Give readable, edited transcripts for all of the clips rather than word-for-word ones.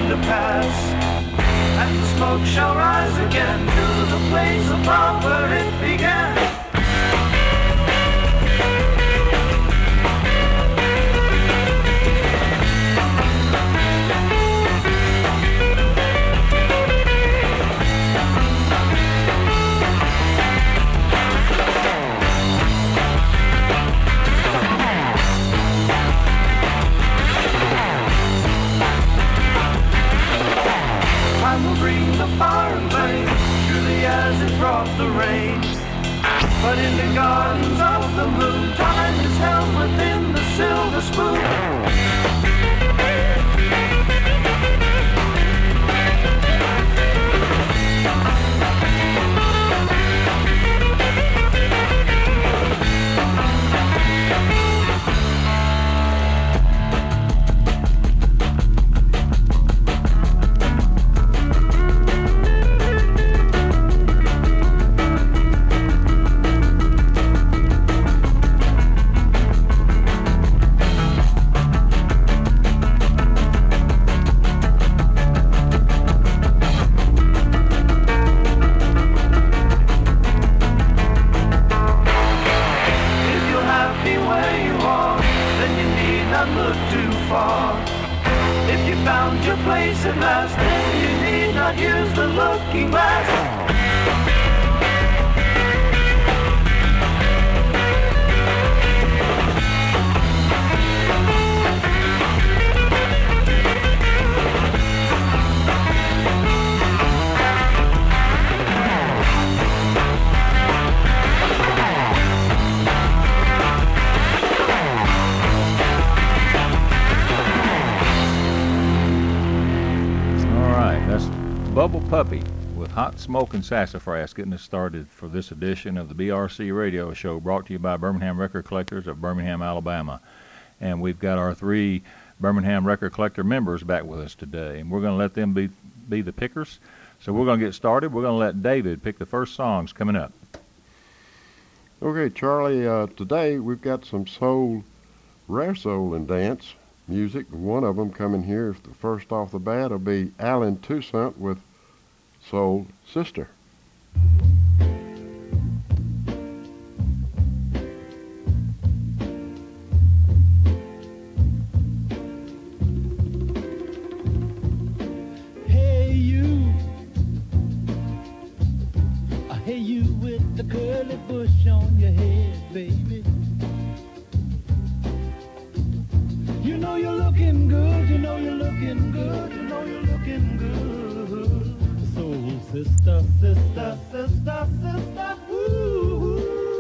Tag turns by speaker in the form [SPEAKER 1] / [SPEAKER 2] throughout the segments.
[SPEAKER 1] to pass, and the smoke shall rise again to the place above where it began. Time will bring the fire and flame, surely as it brought the rain. But in the gardens of the moon, time is held within the silver spoon.
[SPEAKER 2] Puppy with Hot Smokin' Sassafras getting us started for this edition of the BRC Radio Show, brought to you by Birmingham Record Collectors of Birmingham, Alabama. And we've got our 3 Birmingham Record Collector members back with us today, and we're going to let them be the pickers. So we're going to get started. We're going to let David pick the first songs coming up.
[SPEAKER 3] Okay, Charlie, today we've got some soul, rare soul and dance music. One of them coming here, the first off the bat, will be Alan Toussaint with Soul Sister.
[SPEAKER 4] Hey you, hey you with the curly bush on your head, baby. You know you're looking good, you know you're looking good, you know you're looking good. Soul sister, sister, sister, sister, ooh.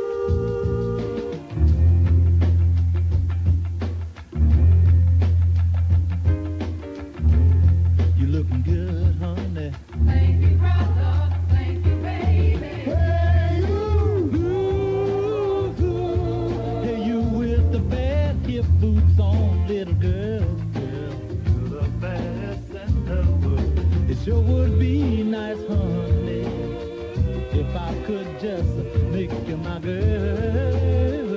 [SPEAKER 4] You looking good, honey.
[SPEAKER 5] Thank you, brother. Thank you, baby.
[SPEAKER 4] Hey, ooh, ooh. Hey, you with the bad hip boots on, little girl. You're the best in the world. It sure would be nice, honey, if I could just make you my girl.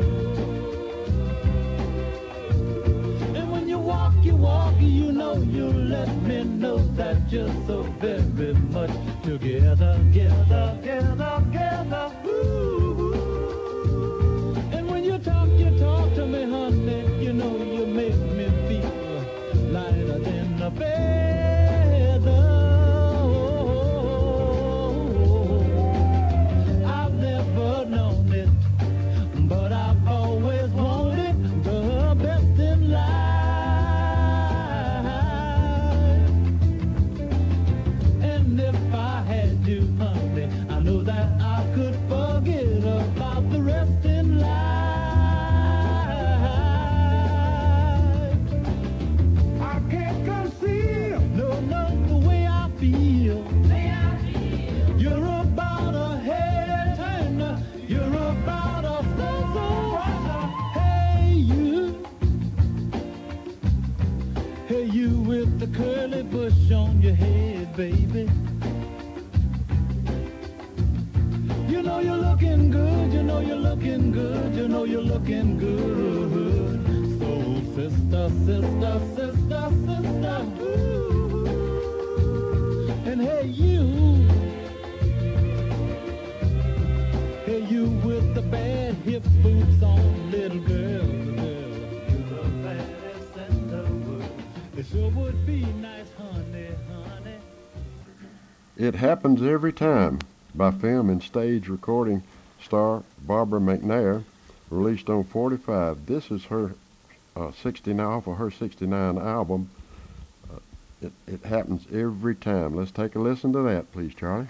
[SPEAKER 4] And when you walk, you know you let me know that you're so very much together, together, together, together. Ooh. And when you talk to me, honey, you know you make me feel lighter than a feather. I've never known it, but I've always wanted the best in life. And if I had to, honey, I know that I could forget about the rest in life. I can't conceal, no, the way I feel. You're about a head turner, you're about a soul. Hey you with the curly bush on your head, baby. You know you're looking good, you know you're looking good, you know you're looking good. Soul sister, sister, sister, sister, ooh. sure would be nice, honey, honey.
[SPEAKER 3] It Happens Every Time by film and stage recording star Barbara McNair, released on 45. This is her 69 off of her 69 album. It Happens Every Time. Let's take a listen to that, please, Charlie.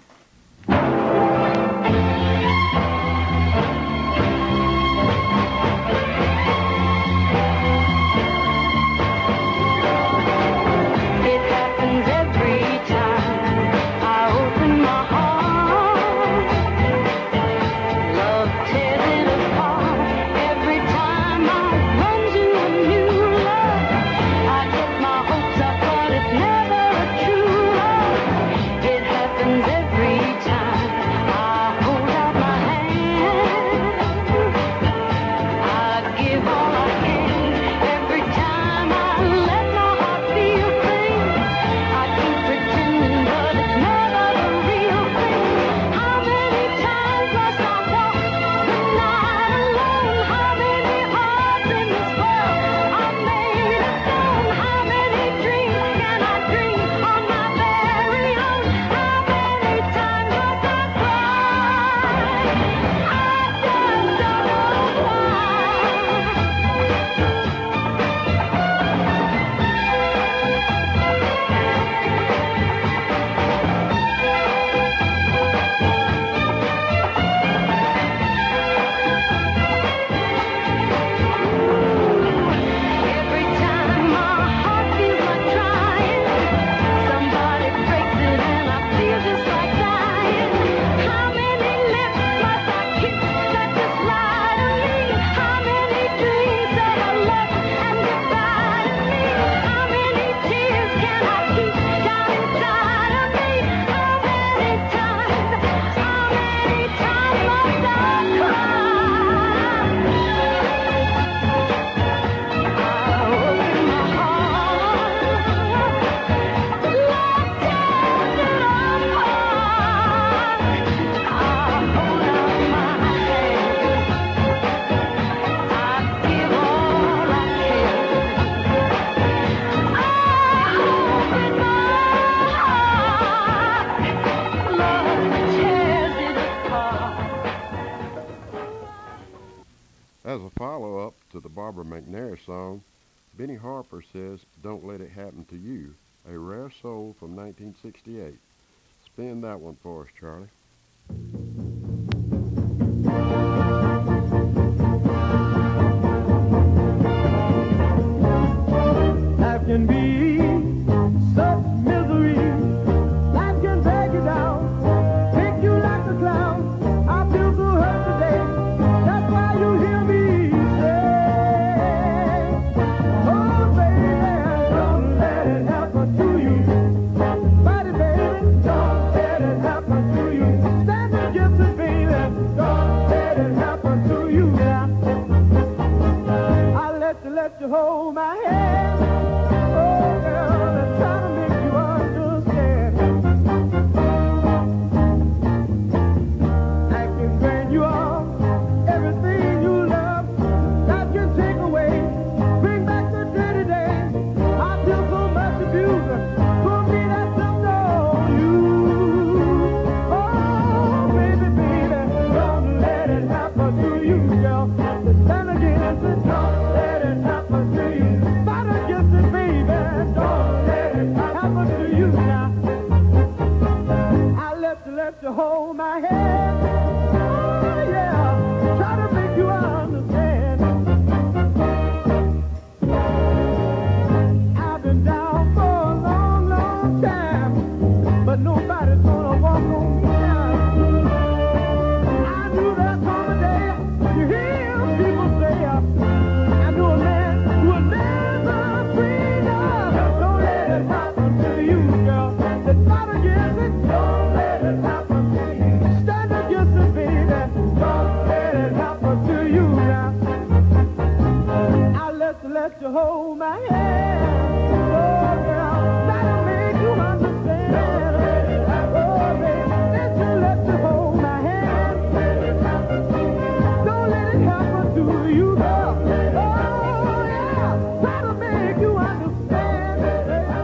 [SPEAKER 5] It happens every time I open my heart. Love tears it apart. Every time I run to a new love, I get my hopes up, but it's never a true love. It happens every time I hold out my hand. I give all I can. Every time I let my heart feel things, I keep pretending, but it's never the real thing. How many times must I walk the night alone? How many hearts in this world are made of stone? How many dreams can I dream on my very own? How many times must I cry? I just don't know Every time my heart feels like trying, somebody breaks it and I feel just like dying. How many lips must I kiss that just lie to me? How many dreams that I love and goodbye to me? How many tears can I keep down inside of me? How many times must I cry?
[SPEAKER 3] As a follow-up to the Barbara McNair song, Benny Harper says, "Don't Let It Happen to You," a rare soul from 1968. Spin that one for us, Charlie.
[SPEAKER 4] Life can be such misery. Life can take you down, make you like a clown. I feel so hurt today. That's why you hear me say, oh baby, don't let it happen to you. Buddy, baby, don't let it happen to you. Stand against it, baby, don't let it happen to you. I let you hold my hand. Oh, girl, I'm trying to make you understand. I can bring you all everything you love. That can take away, bring back the dirty days. I feel so much abuse. For me, that's just all you. Oh, baby, baby, don't let it happen to you, girl. Stand against it, don't let it happen to you. Fight against it, baby, don't let it happen to you now. I let you hold my hand. Oh, yeah, try to make you understand. I've been down for a long, long time, but nobody's gonna walk on me down. I knew there'd come a day you hear people say, I knew a man who would never bring up. Don't let it happen to you, girl. Let's fight against it. Don't let it happen to you. Stand against it, baby. Don't let it happen to you now. I let you hold my hand. Oh, girl, that'll make you understand. Oh, baby, let you hold my hand. Don't let it happen to you, girl. Oh, yeah, that'll make you understand.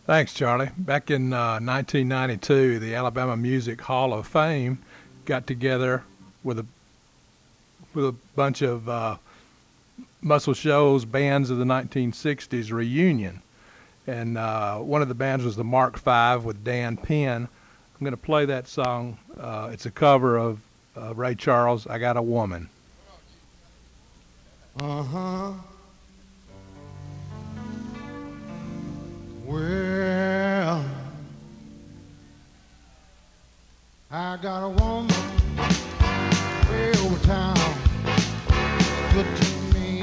[SPEAKER 6] Thanks, Charlie. Back in 1992, the Alabama Music Hall of Fame got together with a bunch of Muscle Shoals bands of the 1960s reunion, and one of the bands was the Mark V with Dan Penn. I'm going to play that song. It's a cover of Ray Charles, "I Got a Woman."
[SPEAKER 7] Uh-huh. Well, I got a woman way over town, good to me.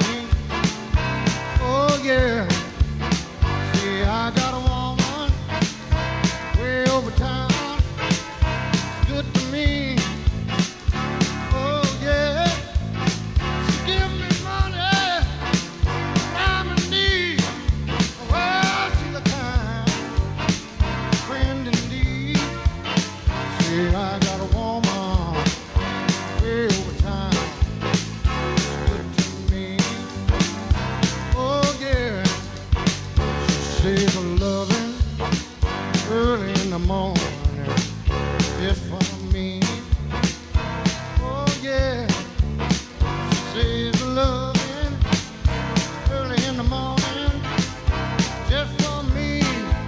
[SPEAKER 7] Oh yeah, see, I got a woman way over town, good to me. Oh yeah, she give me money, I'm in need. Well, she's a kind friend indeed. See, I got a woman way over town, good to me. Oh yeah, she says a loving early in the morning just for me. Oh yeah, she says a loving early in the morning just for me.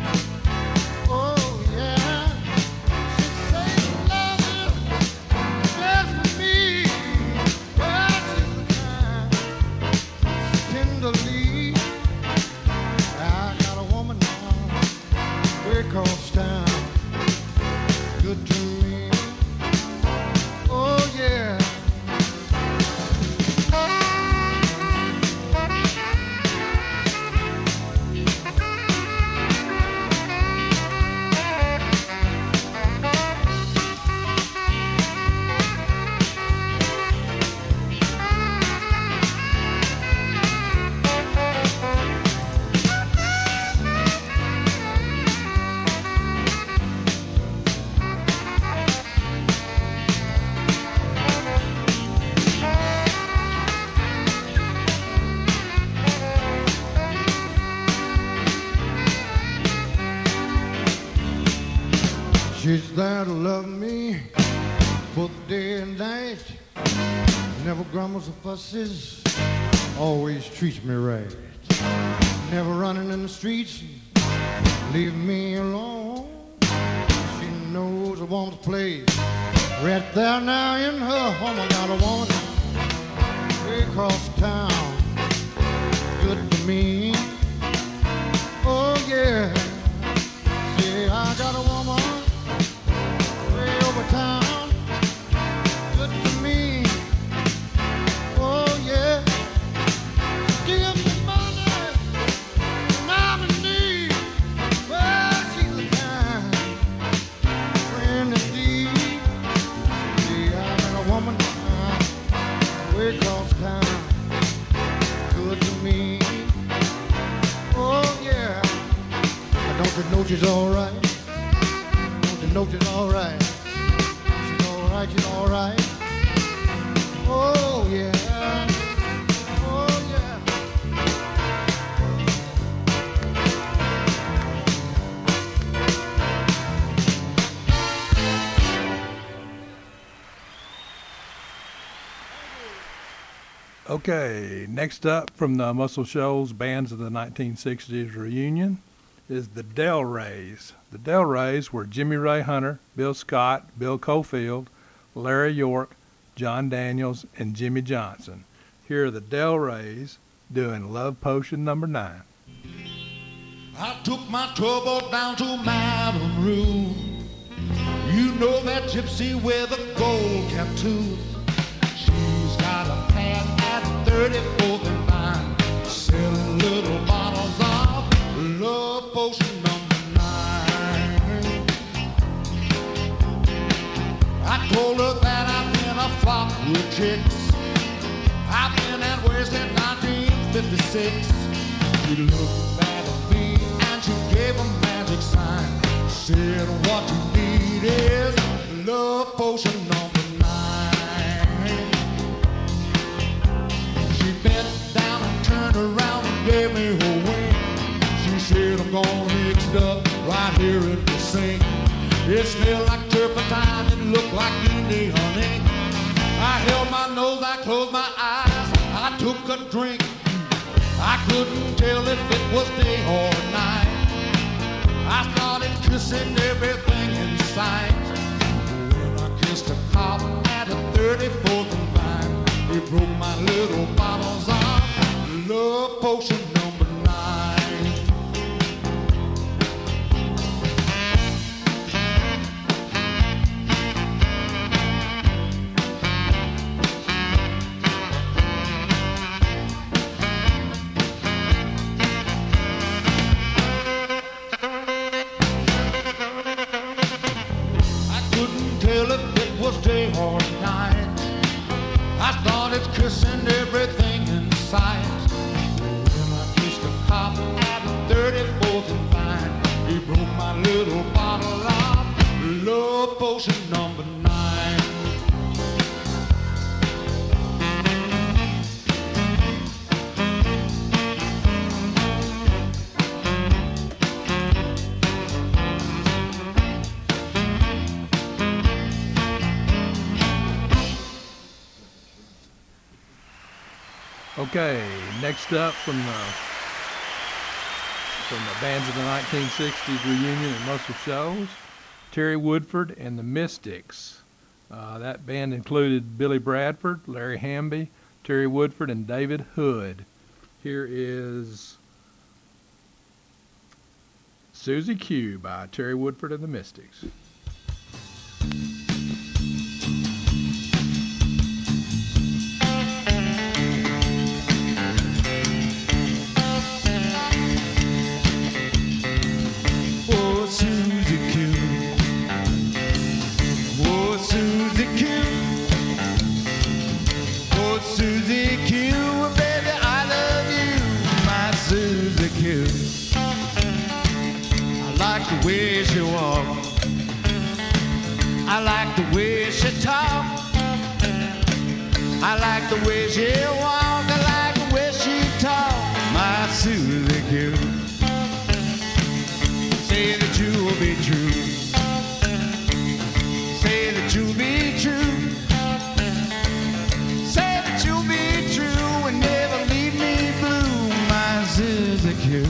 [SPEAKER 7] Oh yeah, she says a loving just for me. Well, she's the kind tenderly. I got a woman now way across town, good to me. Oh yeah. She's there to love me both day and night. Never grumbles or fusses, always treats me right. Never running in the streets, leave me alone. She knows I want to play right there now in her home. I got a woman way across town, good to me. Oh yeah, see, I got a woman way over town, good to me. Oh yeah, give me money when I'm in need. Well, she's the kind friend indeed. See, I got a woman now way across town, good to me. Oh yeah, don't you know she's alright? Don't you know she's alright? She's alright, she's alright. Oh yeah, oh yeah.
[SPEAKER 6] Okay, next up from the Muscle Shoals bands of the 1960s reunion is the Del Rays. The Del Rays were Jimmy Ray Hunter, Bill Scott, Bill Cofield, Larry York, John Daniels, and Jimmy Johnson. Here are the Del Rays doing Love Potion number 9.
[SPEAKER 7] I took my trouble down to Madame Rue. You know that gypsy with a gold cap tooth. She's got a pad at 34th and Vine, selling little bottles of Love Potion number 9. I told her that I've been a flop with chicks. I've been at worst in 1956. She looked at me and she gave a magic sign. Said what you need is Love Potion number 9. She bent down and turned around and gave me her wing. She said I'm gonna mix washed up right here in the sink. It smelled like turpentine, it looked like Indian ink. I held my nose, I closed my eyes, I took a drink. I couldn't tell if it was day or night. I started kissing everything in sight. When I kissed a cop at a 34th and Vine, he broke my little bottles of love potion number 9. Day or night, I started kissing everything in sight. When I kissed a cop at 34th and Vine, he broke my little bottle of love potion number 9.
[SPEAKER 6] Okay, next up from the bands of the 1960s reunion and Muscle Shoals, Terry Woodford and the Mystics. That band included Billy Bradford, Larry Hamby, Terry Woodford, and David Hood. Here is Susie Q by Terry Woodford and the Mystics.
[SPEAKER 7] I like the way she talk. I like the way she walk. I like the way she talk. My Susie Q. Say that you will be true. Say that you'll be true. Say that you'll be true and never leave me blue. My Susie Q.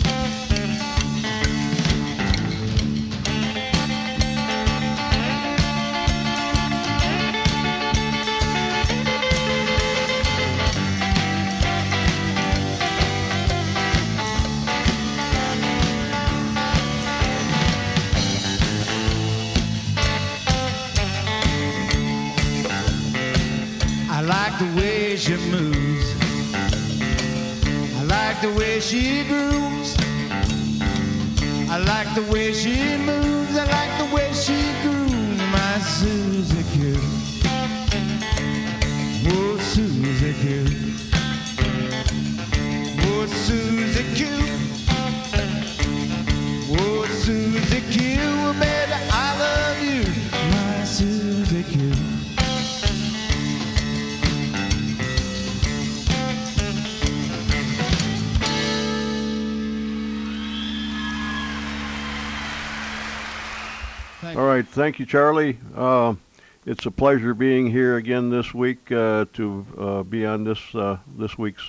[SPEAKER 7] I like the way she moves. I like the way she grooves. I like the way she moves. I like the way she grooves. My Susie Q. Oh, Susie Q. Oh, Susie Q. Oh, Susie Q. Baby, I love you. My Susie Q.
[SPEAKER 3] All right, thank you, Charlie. It's a pleasure being here again this week to be on this week's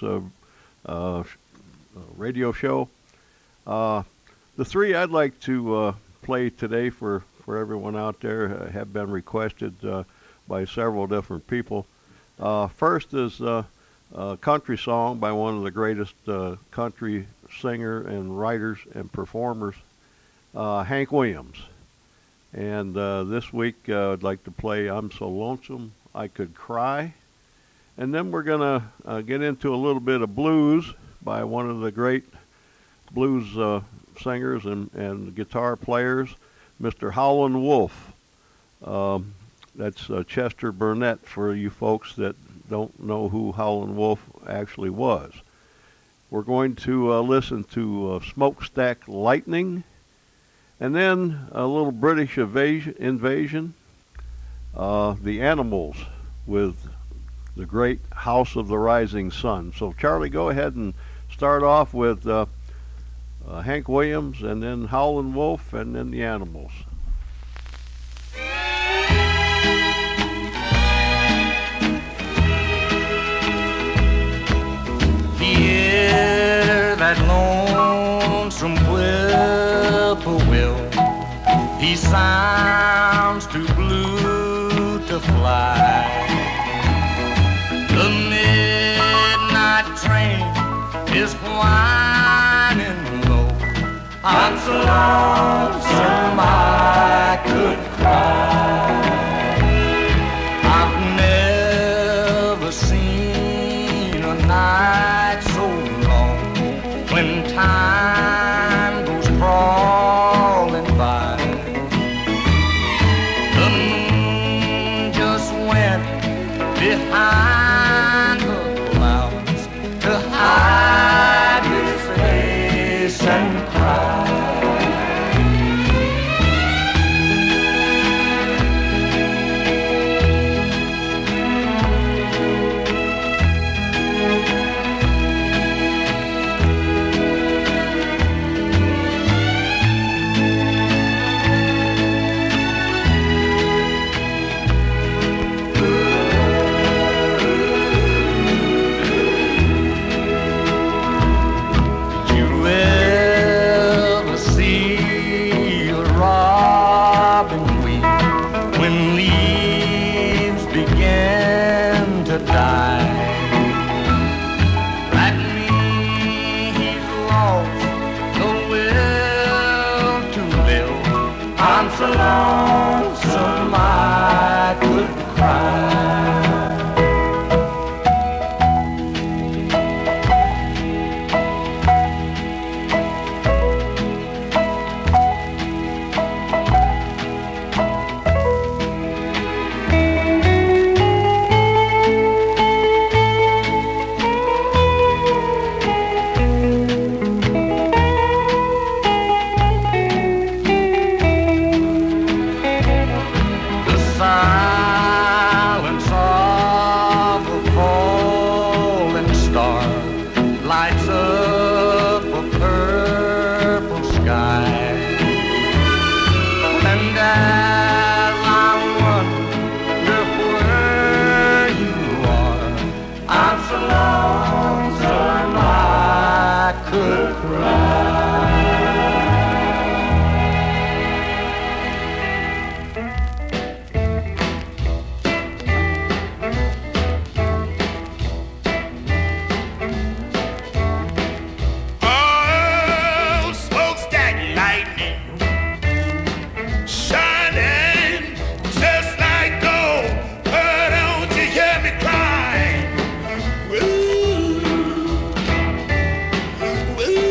[SPEAKER 3] radio show. The three I'd like to play today for everyone out there have been requested by several different people. First is a country song by one of the greatest country singer and writers and performers, Hank Williams. And this week I'd like to play I'm So Lonesome I Could Cry. And then we're going to get into a little bit of blues by one of the great blues singers and guitar players, Mr. Howlin' Wolf. That's Chester Burnett for you folks that don't know who Howlin' Wolf actually was. We're going to listen to Smokestack Lightning, and then a little British invasion, the Animals with the great House of the Rising Sun. So Charlie, go ahead and start off with
[SPEAKER 8] Hank Williams, and then Howlin' Wolf, and then the Animals.
[SPEAKER 9] Hear that lonesome whippoorwill, he sounds too blue to fly. The midnight train is whining low. I'm so lonesome I could cry. I've never seen a night so long when time goes crawling by. The moon just went behind the clouds to hide his face and cry. So lonesome I could cry.
[SPEAKER 10] Ooh, ooh.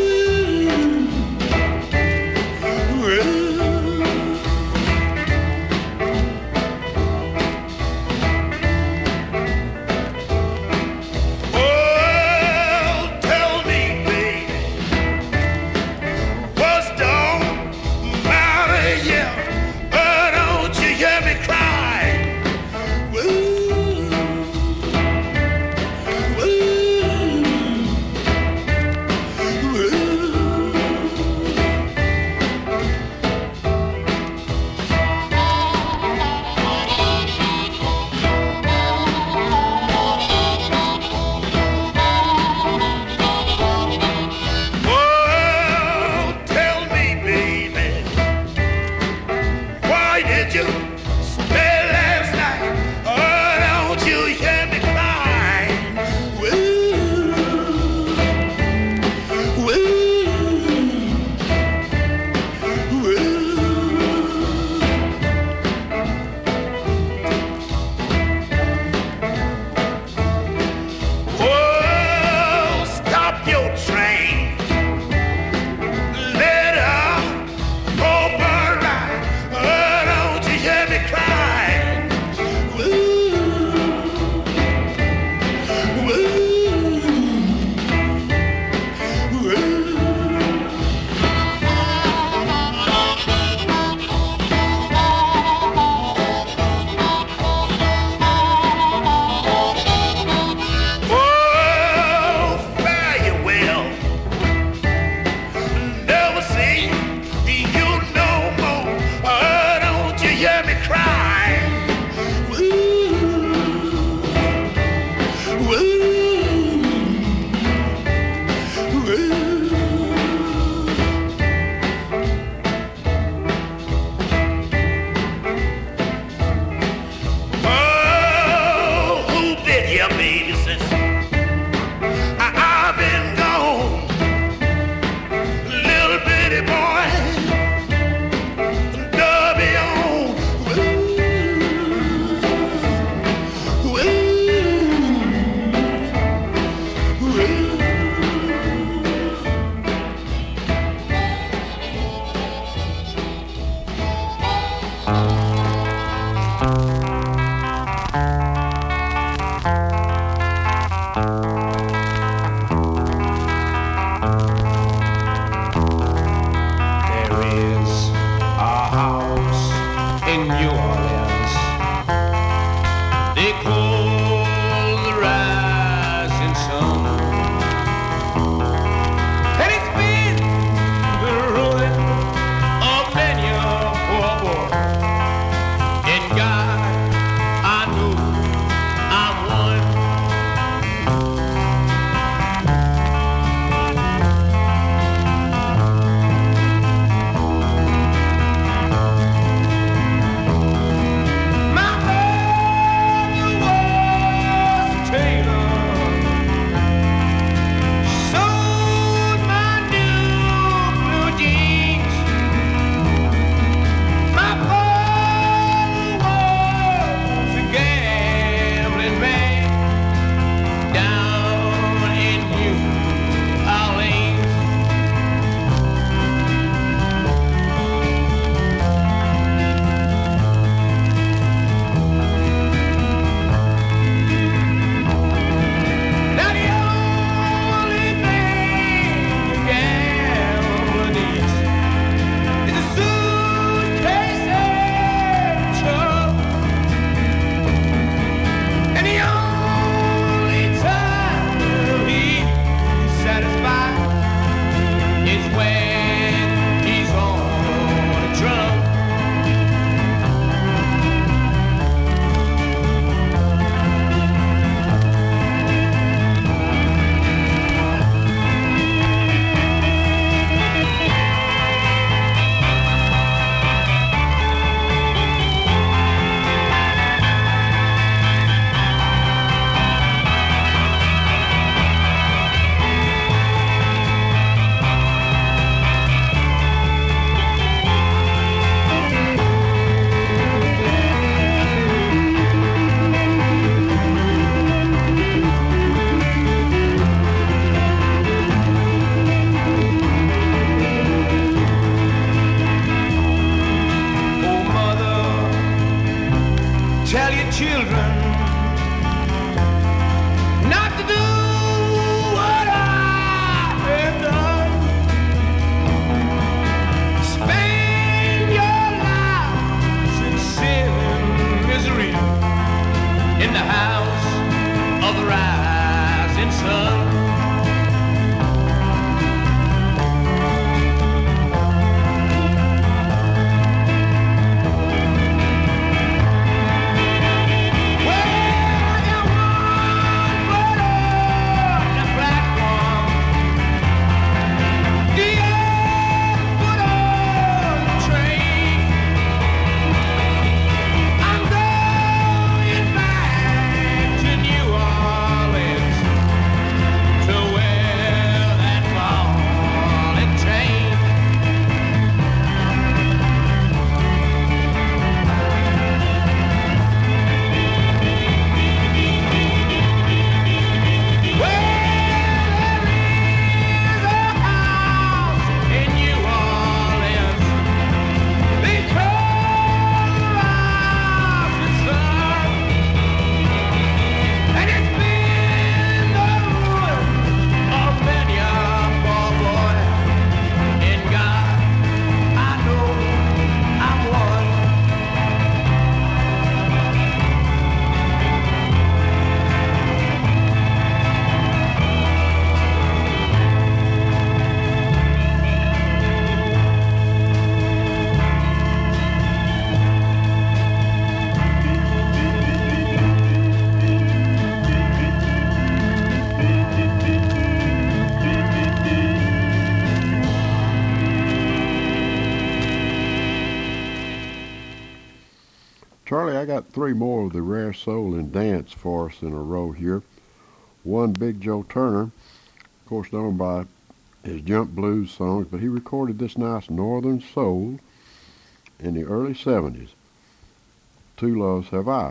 [SPEAKER 3] Charlie, I got three more of the rare soul and dance for us in a row here. One, Big Joe Turner, of course known by his jump blues songs, but he recorded this nice northern soul in the early 70s. Two Loves Have I.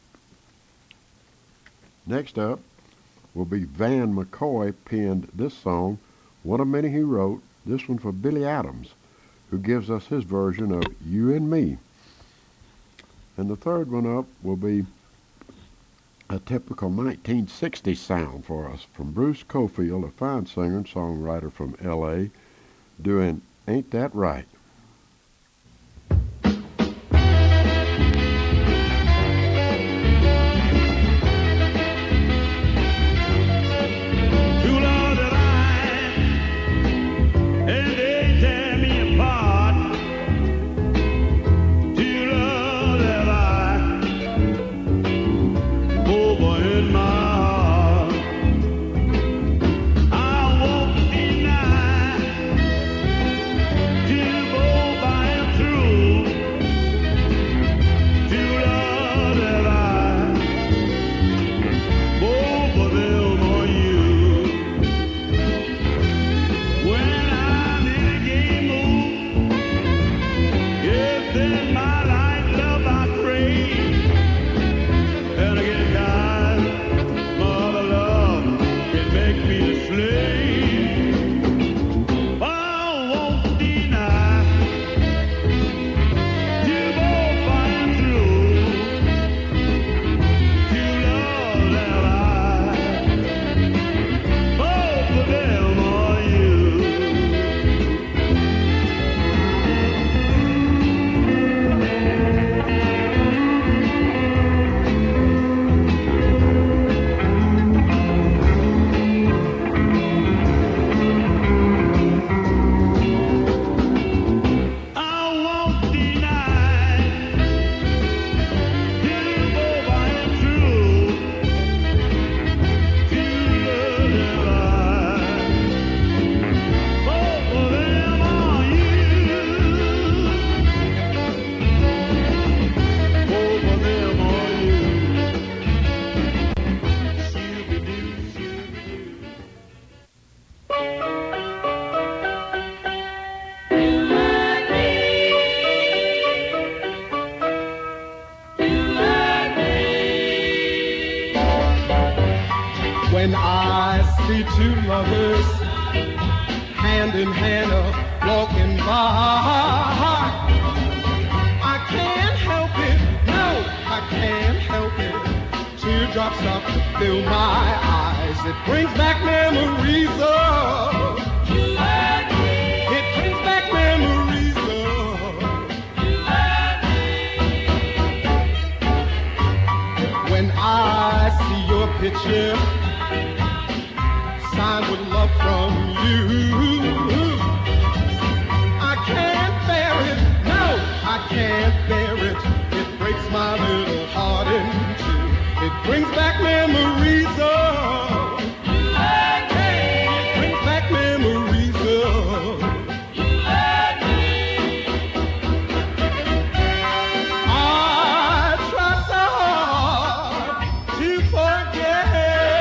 [SPEAKER 3] Next up will be Van McCoy penned this song, one of many he wrote, this one for Billy Adams, who gives us his version of You and Me. And the third one up will be a typical 1960s sound for us from Bruce Cofield, a fine singer and songwriter from L.A., doing Ain't That Right.
[SPEAKER 10] When I see two lovers hand in hand walking by, I can't help it, no, I can't help it. Teardrops start to fill my eyes. It brings back memories of you and me. It brings back memories of you and me. When I see your picture signed with love from you, I can't bear it, no, I can't bear it. It breaks my little heart in two. It brings back memories of you and me. It brings back memories of you and me. I try so hard to forget.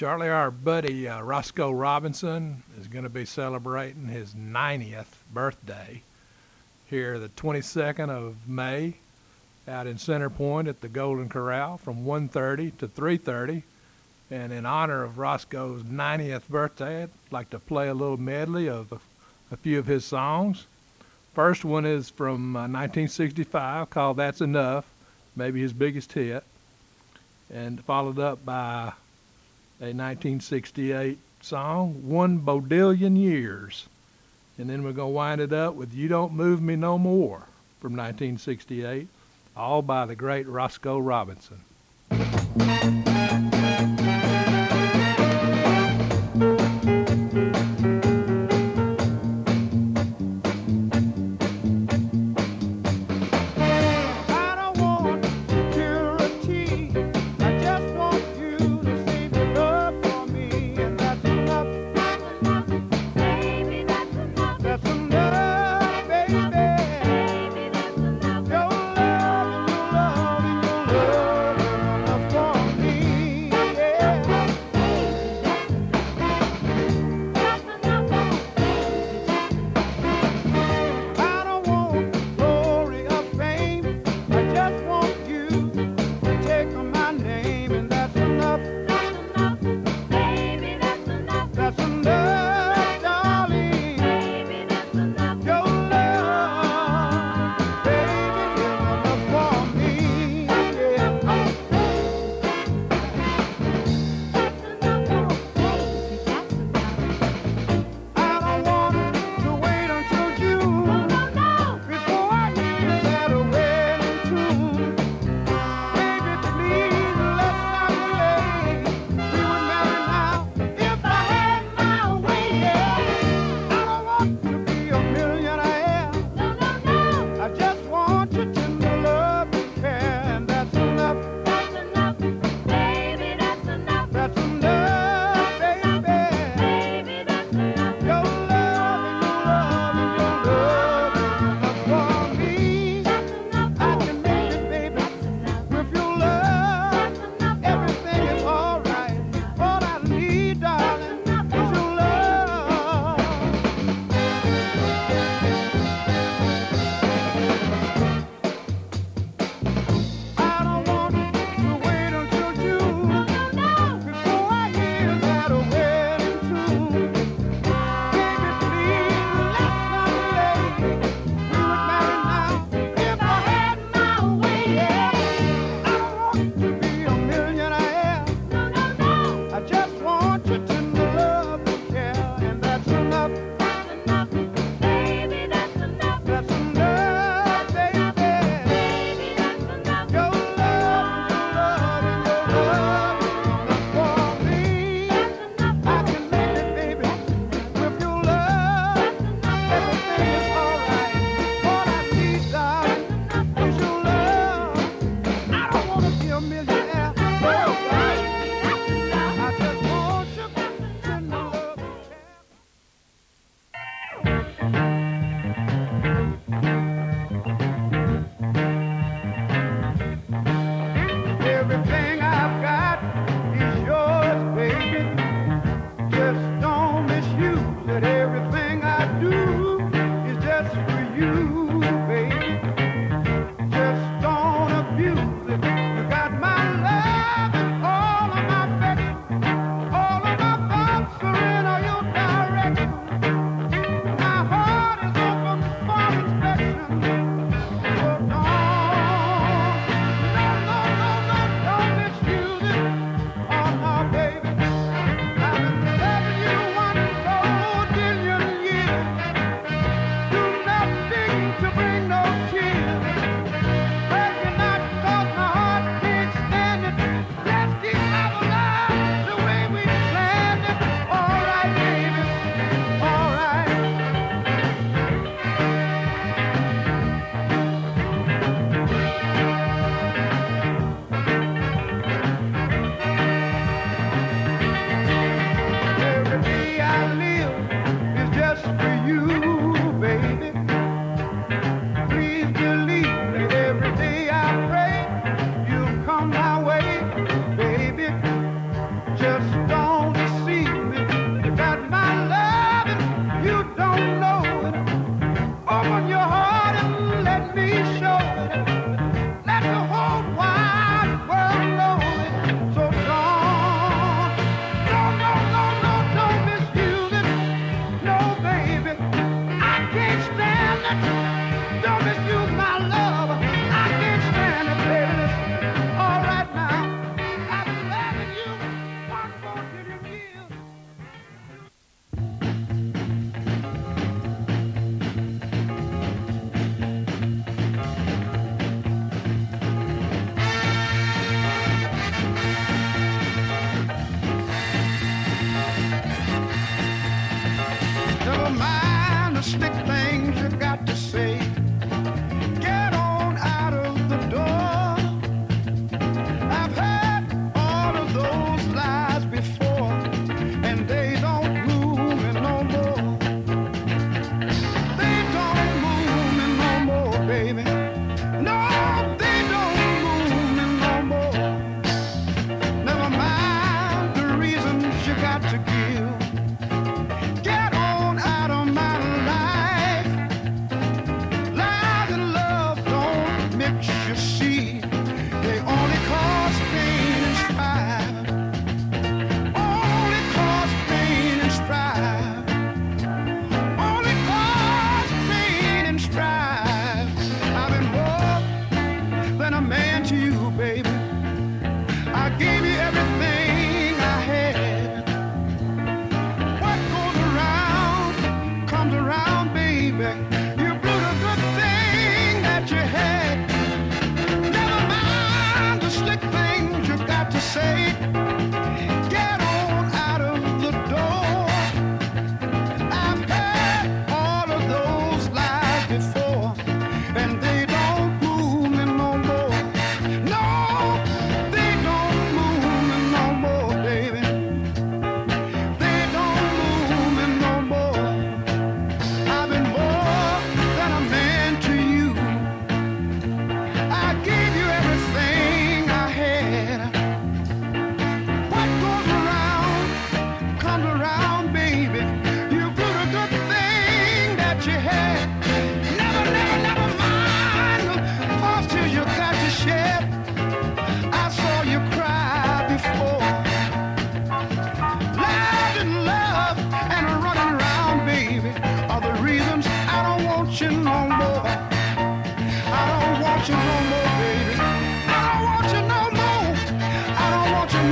[SPEAKER 6] Charlie, our buddy Roscoe Robinson is going to be celebrating his 90th birthday here the 22nd of May out in Center Point at the Golden Corral from 1:30 to 3:30. And in honor of Roscoe's 90th birthday, I'd like to play a little medley of a few of his songs. First one is from 1965 called That's Enough, maybe his biggest hit, and followed up by a 1968 song, 1 Bodillion Years. And then we're going to wind it up with You Don't Move Me No More from 1968, all by the great Roscoe Robinson.
[SPEAKER 10] Your love, your love, your love enough for me.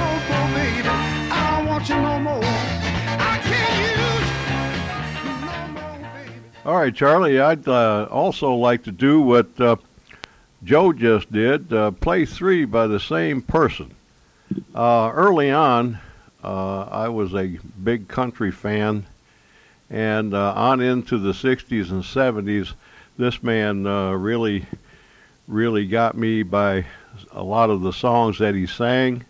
[SPEAKER 7] more, baby. I don't want you no more. I can't use you no more, baby.
[SPEAKER 8] All right, Charlie, I'd also like to do what Joe just did, play three by the same person. Early on, I was a big country fan, and on into the 60s and 70s, this man really got me by a lot of the songs that he sang.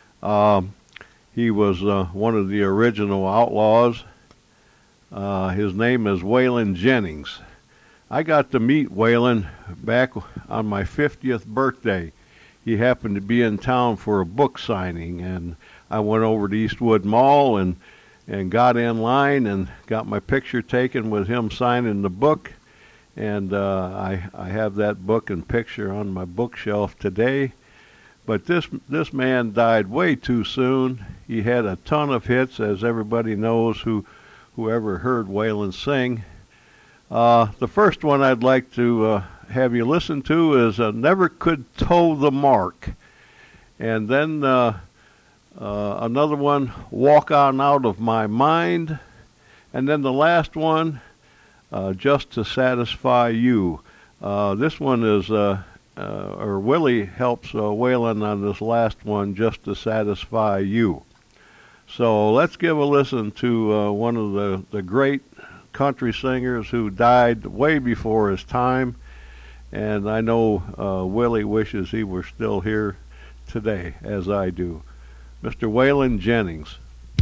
[SPEAKER 8] He was one of the original Outlaws. His name is Waylon Jennings. I got to meet Waylon back on my 50th birthday. He happened to be in town for a book signing, and I went over to Eastwood Mall and got in line and got my picture taken with him signing the book. And I have that book and picture on my bookshelf today. But this man died way too soon. He had a ton of hits, as everybody knows whoever heard Waylon sing. The first one I'd like to have you listen to is Never Could Toe the Mark. And then another one, Walk On Out of My Mind. And then the last one, Just to Satisfy You. This one is, or Willie helps Waylon on this last one, Just to Satisfy You. So let's give a listen to one of the great country singers who died way before his time. And I know Willie wishes he were still here today, as I do. Mr. Waylon Jennings.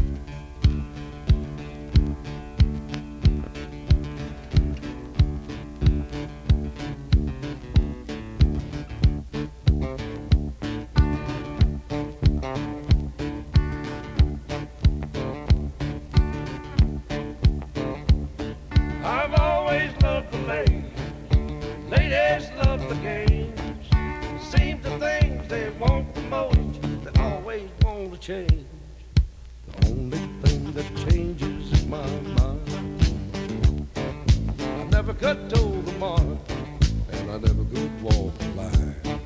[SPEAKER 1] I've always loved the ladies love the games. Seems the things they want the most, they always want to change. The only thing that changes is my mind. I never could toe the mark, and I never could walk the line.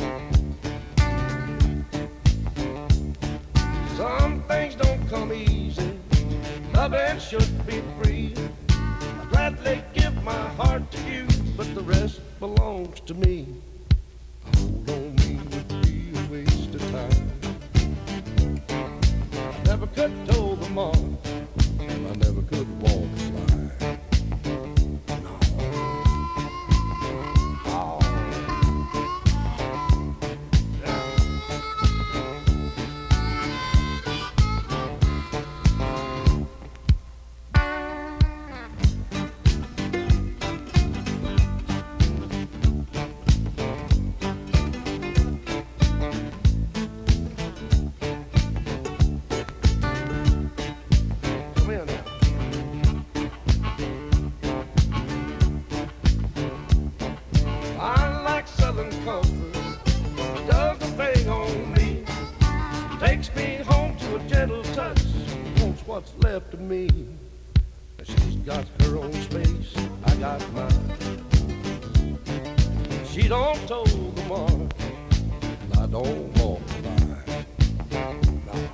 [SPEAKER 1] Some things don't come easy, loving should be free. I'd gladly give my heart to you, but the rest belongs to me. Hold on me would be a waste of time. I never could toe the mark, and I never could walk the line. No. Oh. What's left of me. She's got her own space, I got mine. She don't toe the mark, and I don't walk the line. No.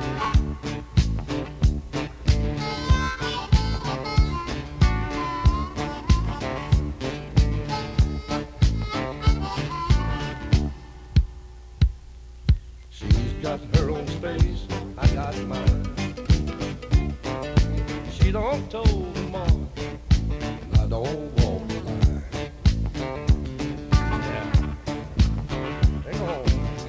[SPEAKER 1] She's got her own space, I got mine. She don't toe the mark, and I don't walk the line. Yeah. Hang on.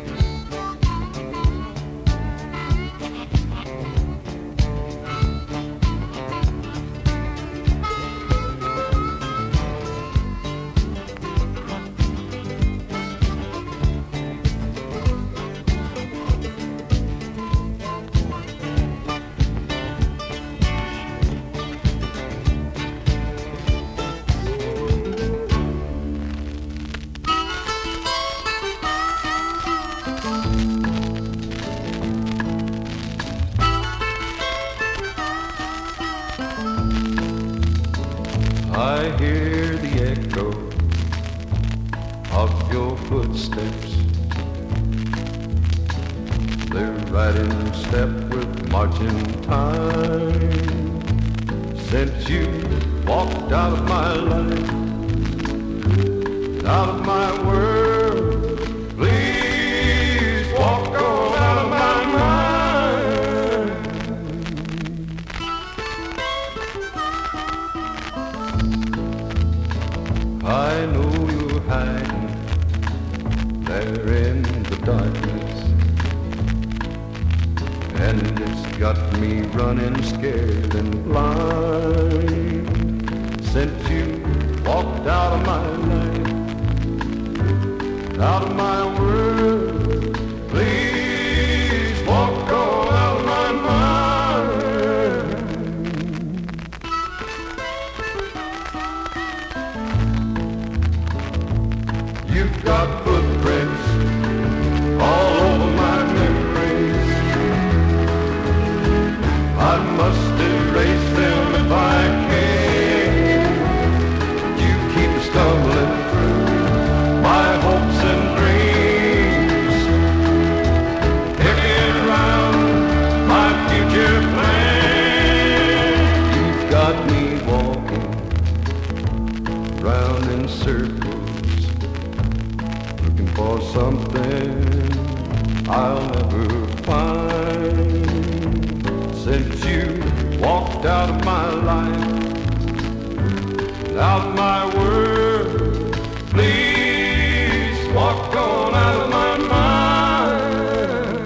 [SPEAKER 9] I hear the echo of your footsteps. They're right in step with marching time. Since you walked out of my life, out of my world, please walk on out of my mind. I know you're hiding there in the darkness, and it's got me running scared and blind. Since you walked out of my life, out of my world, please walk on out of my mind. You've got footprints all over my memories. I must erase them if I can. You keep stumbling through my hopes and dreams, picking around my future plan. You've got me walking round in circles, looking for something I'll never find. Since you walked out of my life, out of my world, please walk on out of my mind.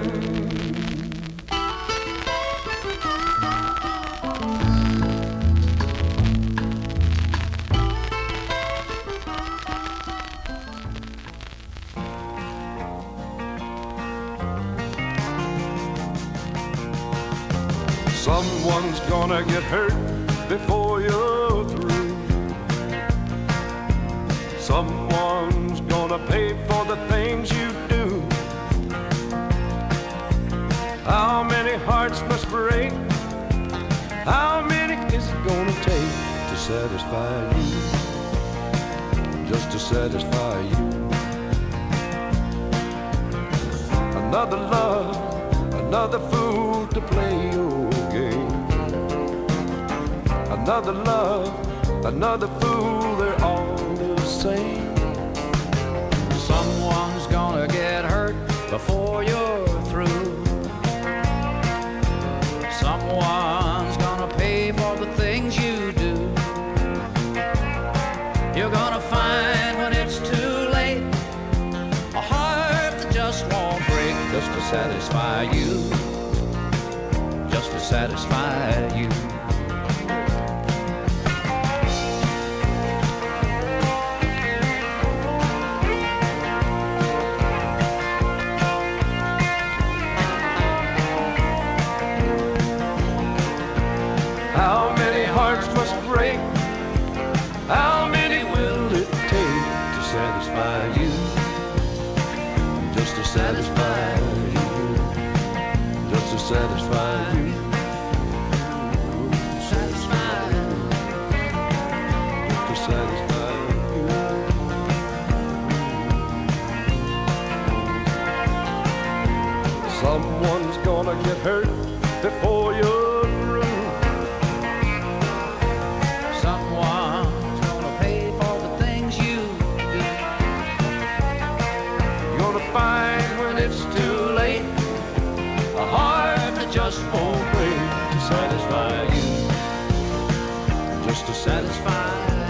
[SPEAKER 9] Someone's gonna get hurt before you're through. Someone's gonna pay for the things you do. How many hearts must break? How many is it gonna take to satisfy you? Just to satisfy you. Another love, another fool to play your game. Another love, another fool, they're all the same.
[SPEAKER 11] Someone's gonna get hurt before you're through. Someone's gonna pay for the things you do. You're gonna find when it's too late a heart that just won't break, just to satisfy you, just to satisfy you.
[SPEAKER 9] How many hearts must break? How many will it take to satisfy you? Just to satisfy you. Just to satisfy you. Satisfy you. To satisfy you. Someone's gonna get hurt before you're through.
[SPEAKER 11] Someone's gonna pay for the things you do.
[SPEAKER 9] You're gonna find when it's too late a heart that just won't break to satisfy you, just to satisfy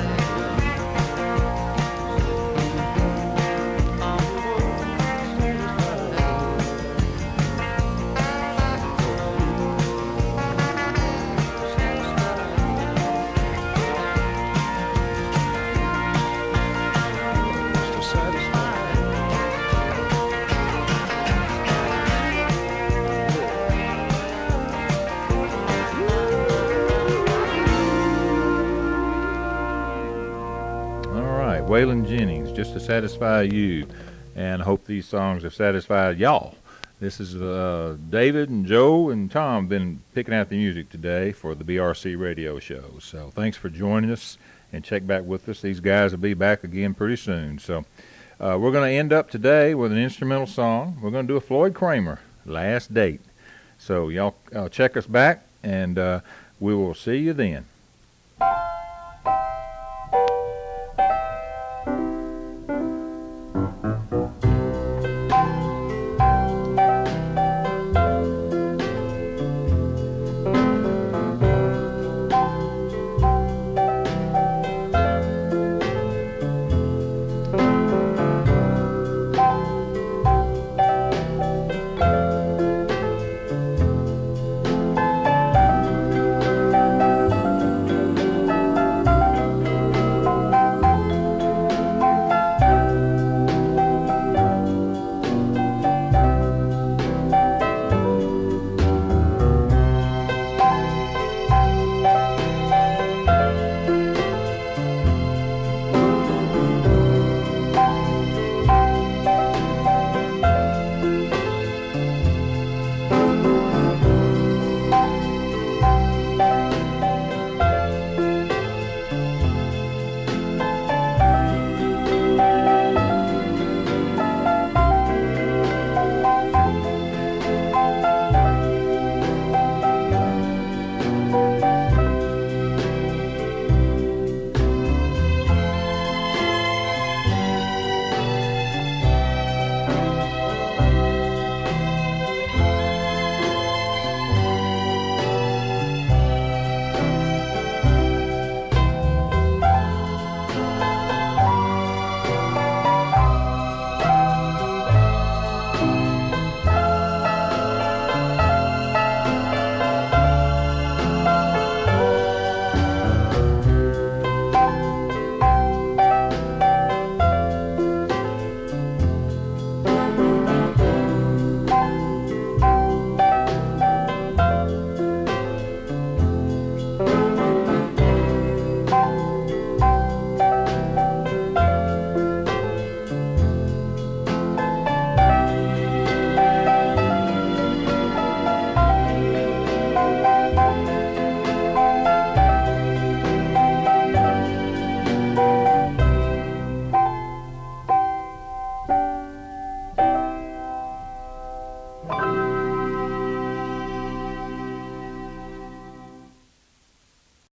[SPEAKER 2] Waylon Jennings, Just to Satisfy You, and I hope these songs have satisfied y'all. This is David and Joe and Tom been picking out the music today for the BRC radio show. So thanks for joining us, and check back with us. These guys will be back again pretty soon. So we're going to end up today with an instrumental song. We're going to do a Floyd Kramer, Last Date. So y'all check us back, and we will see you then.